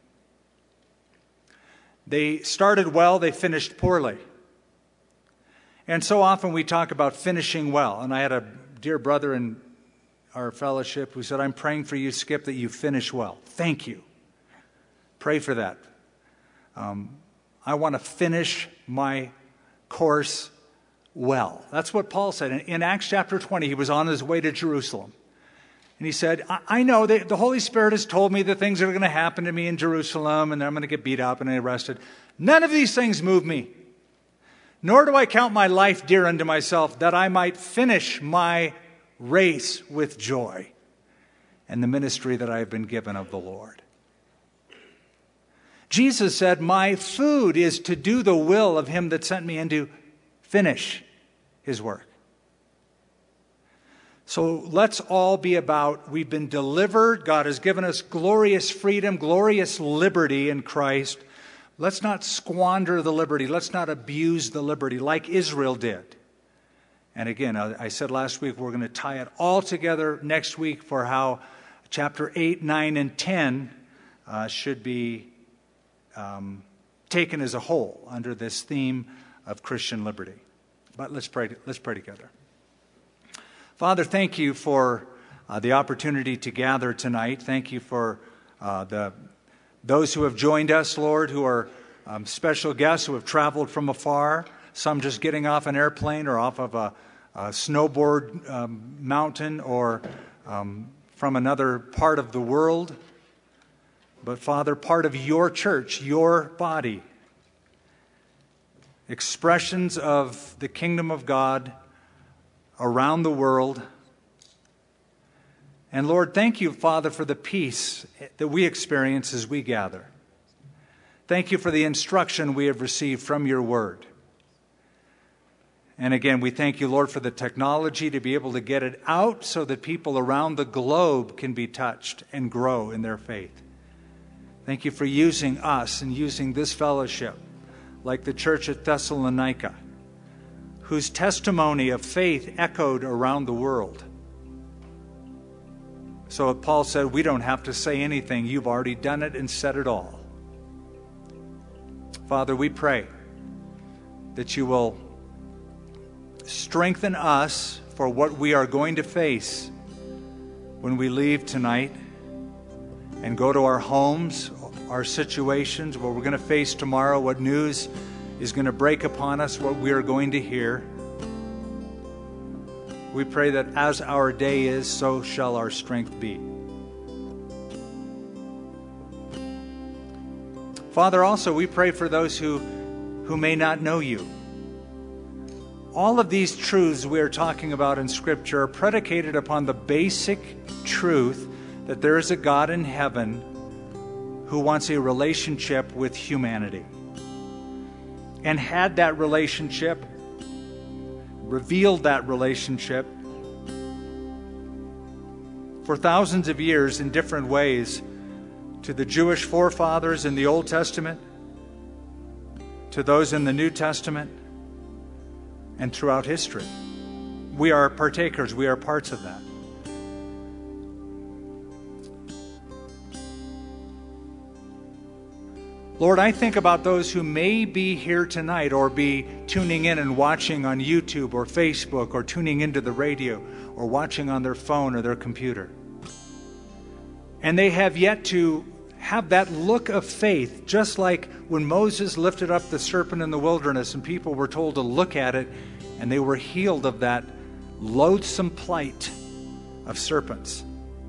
They started well, they finished poorly. And so often we talk about finishing well. And I had a dear brother in our fellowship who said, I'm praying for you, Skip, that you finish well. Thank you. Pray for that. Um, I want to finish my course well. That's what Paul said. In, in Acts chapter twenty, he was on his way to Jerusalem. And he said, I, I know that the Holy Spirit has told me the things that are going to happen to me in Jerusalem, and I'm going to get beat up and arrested. None of these things move me. Nor do I count my life dear unto myself, that I might finish my race with joy and the ministry that I have been given of the Lord. Jesus said, my food is to do the will of him that sent me and to finish his work. So let's all be about, we've been delivered. God has given us glorious freedom, glorious liberty in Christ. Let's not squander the liberty. Let's not abuse the liberty like Israel did. And again, I said last week, we're going to tie it all together next week for how chapter eight, nine, and ten uh, should be um, taken as a whole under this theme of Christian liberty. But let's pray, let's pray together. Father, thank you for uh, the opportunity to gather tonight. Thank you for uh, the those who have joined us, Lord, who are um, special guests who have traveled from afar, some just getting off an airplane or off of a, a snowboard um, mountain or um, from another part of the world. But Father, part of your church, your body, expressions of the kingdom of God around the world. And Lord, thank you, Father, for the peace that we experience as we gather. Thank you for the instruction we have received from your word. And again, we thank you, Lord, for the technology to be able to get it out so that people around the globe can be touched and grow in their faith. Thank you for using us and using this fellowship, like the church at Thessalonica, whose testimony of faith echoed around the world. So Paul said, we don't have to say anything. You've already done it and said it all. Father, we pray that you will strengthen us for what we are going to face when we leave tonight and go to our homes, our situations, what we're going to face tomorrow, what news is going to break upon us, what we are going to hear. We pray that as our day is, so shall our strength be. Father, also we pray for those who, who may not know you. All of these truths we are talking about in Scripture are predicated upon the basic truth that there is a God in heaven who wants a relationship with humanity. And had that relationship, revealed that relationship for thousands of years in different ways to the Jewish forefathers in the Old Testament, to those in the New Testament, and throughout history. We are partakers. We are parts of that. Lord, I think about those who may be here tonight or be tuning in and watching on YouTube or Facebook or tuning into the radio or watching on their phone or their computer. And they have yet to have that look of faith, just like when Moses lifted up the serpent in the wilderness and people were told to look at it and they were healed of that loathsome plight of serpents.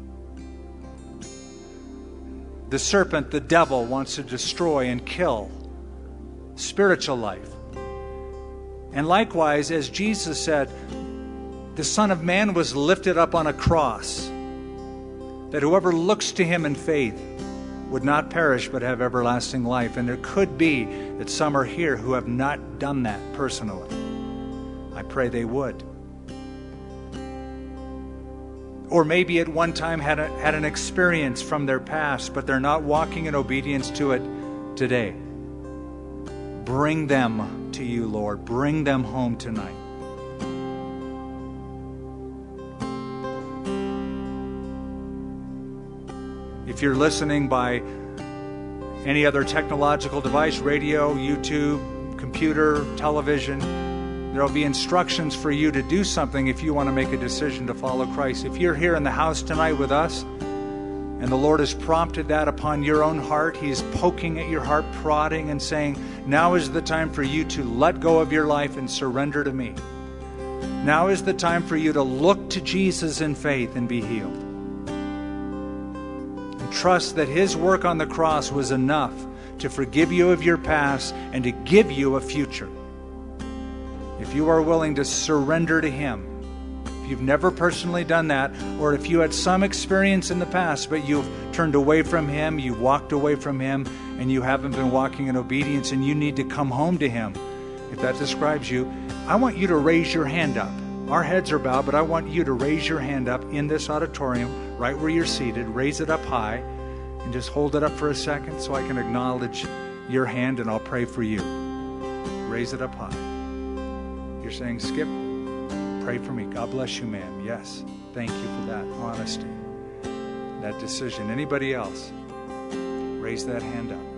The serpent, the devil, wants to destroy and kill spiritual life. And likewise, as Jesus said, the Son of Man was lifted up on a cross, that whoever looks to him in faith would not perish but have everlasting life. And there could be that some are here who have not done that personally. I pray they would. Or maybe at one time had, a, had an experience from their past, but they're not walking in obedience to it today. Bring them to you, Lord. Bring them home tonight. If you're listening by any other technological device, radio, YouTube, computer, television, there will be instructions for you to do something if you want to make a decision to follow Christ. If you're here in the house tonight with us, and the Lord has prompted that upon your own heart, He is poking at your heart, prodding and saying, now is the time for you to let go of your life and surrender to me. Now is the time for you to look to Jesus in faith and be healed. And trust that His work on the cross was enough to forgive you of your past and to give you a future. If you are willing to surrender to Him, if you've never personally done that, or if you had some experience in the past, but you've turned away from Him, you've walked away from Him, and you haven't been walking in obedience, and you need to come home to Him, if that describes you, I want you to raise your hand up. Our heads are bowed, but I want you to raise your hand up in this auditorium, right where you're seated. Raise it up high, and just hold it up for a second so I can acknowledge your hand, and I'll pray for you. Raise it up high. You're saying, Skip, pray for me. God bless you, ma'am. Yes. Thank you for that honesty, that decision. Anybody else? Raise that hand up.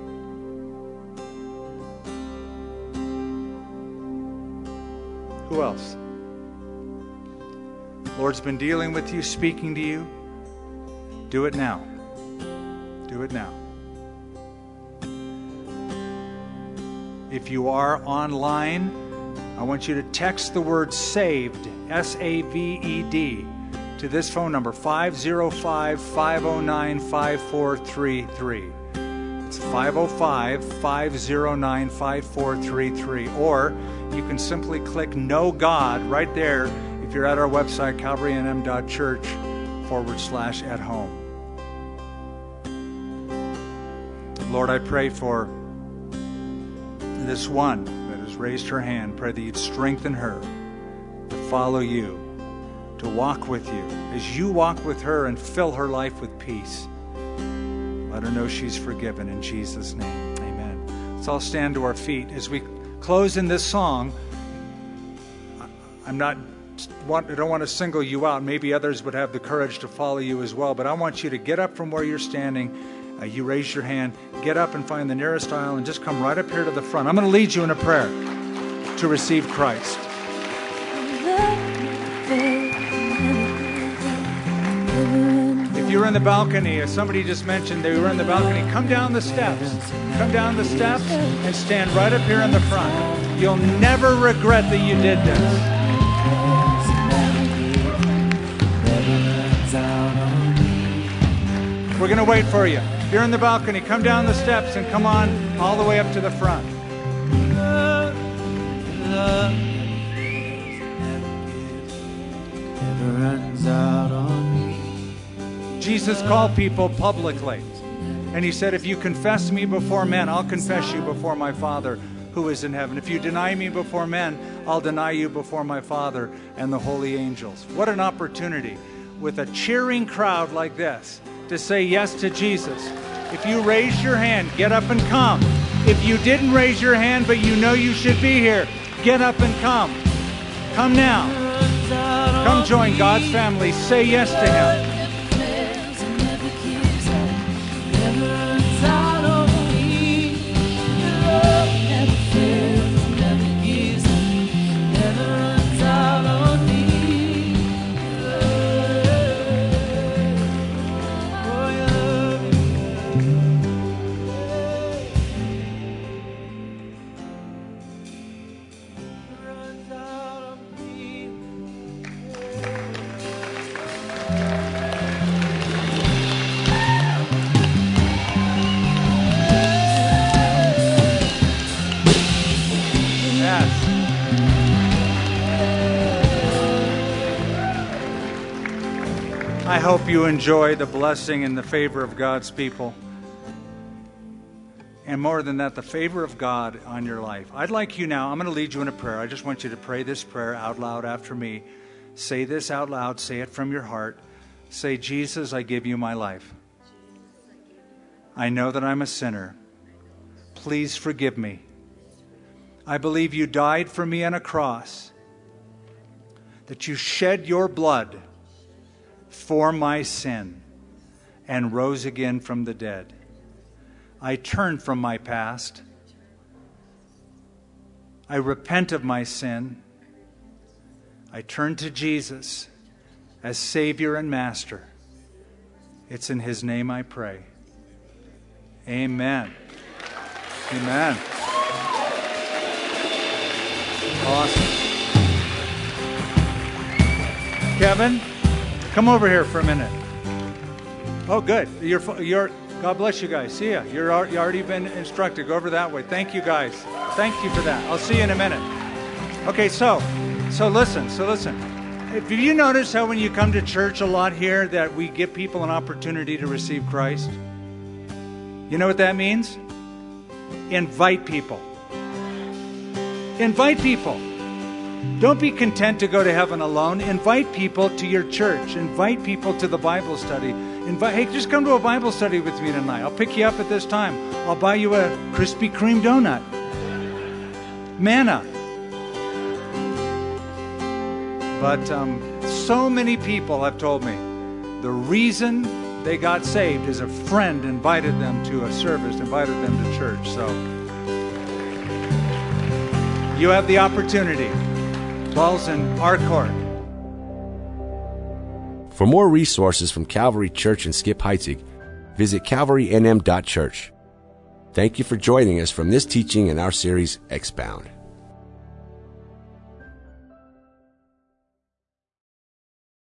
Who else? Lord's been dealing with you, speaking to you. Do it now. Do it now. If you are online, I want you to text the word SAVED, S A V E D, to this phone number, five oh five, five oh nine, five four three three. It's five oh five, five oh nine, five four three three. Or you can simply click Know God right there if you're at our website, calvary n m dot church forward slash at home. Lord, I pray for this one that has raised her hand. Pray that you'd strengthen her to follow you, to walk with you as you walk with her and fill her life with peace. Let her know she's forgiven in Jesus' name. Amen. Let's all stand to our feet. As we close in this song, I'm not, I don't want to single you out. Maybe others would have the courage to follow you as well, but I want you to get up from where you're standing. Uh, you raise your hand, get up and find the nearest aisle and just come right up here to the front. I'm going to lead you in a prayer to receive Christ. If you're in the balcony, as somebody just mentioned, they were in the balcony, come down the steps. Come down the steps and stand right up here in the front. You'll never regret that you did this. We're going to wait for you. If you're in the balcony, come down the steps and come on all the way up to the front. Jesus called people publicly. And He said, if you confess me before men, I'll confess you before my Father who is in heaven. If you deny me before men, I'll deny you before my Father and the holy angels. What an opportunity with a cheering crowd like this to say yes to Jesus. If you raise your hand, get up and come. If you didn't raise your hand, but you know you should be here, get up and come. Come now. Come join God's family. Say yes to Him. I hope you enjoy the blessing and the favor of God's people. And more than that, the favor of God on your life. I'd like you now, I'm going to lead you in a prayer. I just want you to pray this prayer out loud after me. Say this out loud. Say it from your heart. Say, Jesus, I give you my life. I know that I'm a sinner. Please forgive me. I believe you died for me on a cross, that you shed your blood for my sin and rose again from the dead. I turn from my past. I repent of my sin. I turn to Jesus as Savior and Master. It's in His name I pray. Amen. Amen. Awesome. Kevin, come over here for a minute. Oh, good. You're, you're, God bless you guys. See ya. You're, you already been instructed. Go over that way. Thank you, guys. Thank you for that. I'll see you in a minute. Okay, so, so listen, so listen. Have you noticed how when you come to church a lot here that we give people an opportunity to receive Christ? You know what that means? Invite people. Invite people. Don't be content to go to heaven alone. Invite people to your church. Invite people to the Bible study. Invite, hey, just come to a Bible study with me tonight. I'll pick you up at this time. I'll buy you a Krispy Kreme donut. Manna. But um, so many people have told me the reason they got saved is a friend invited them to a service, invited them to church. So you have the opportunity. Ball's in our court. For more resources from Calvary Church in Skip Heitzig, visit calvary n m dot church. Thank you for joining us from this teaching in our series, Expound.